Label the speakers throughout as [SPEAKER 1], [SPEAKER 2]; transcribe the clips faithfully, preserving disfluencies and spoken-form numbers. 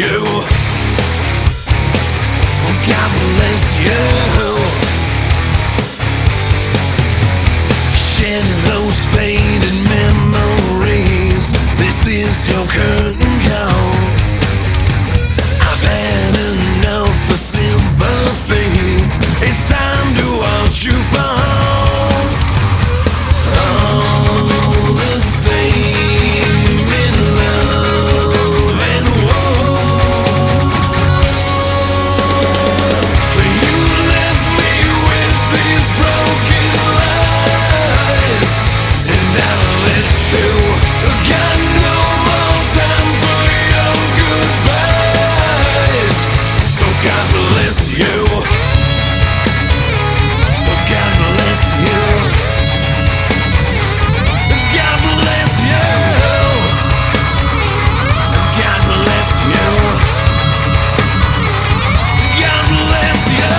[SPEAKER 1] you. God bless you. Shed those faded memories. This is your curtain call. I've had enough of sympathy. It's time to watch you fall. All the same in love and war. You left me with these broken lies, and I'll let you. Got no more time for your goodbyes. So God bless you. So God bless you. God bless you. God bless you. God bless you.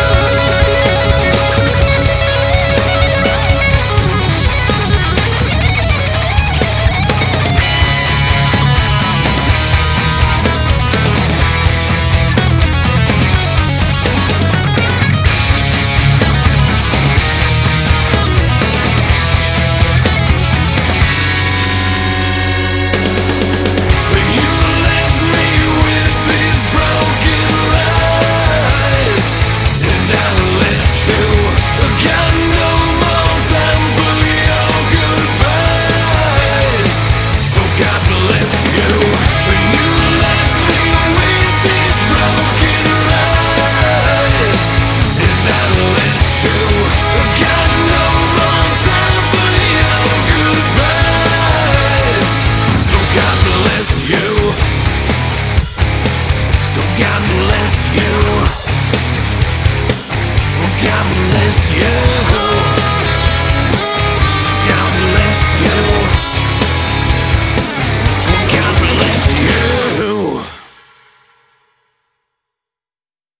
[SPEAKER 1] You left me with these broken lies, and I'll let you. Got no more time for your goodbyes. So God bless you. You left me with these broken lies, and I'll let you. Got no more time for your goodbyes. So God bless you. So God bless you. God bless you.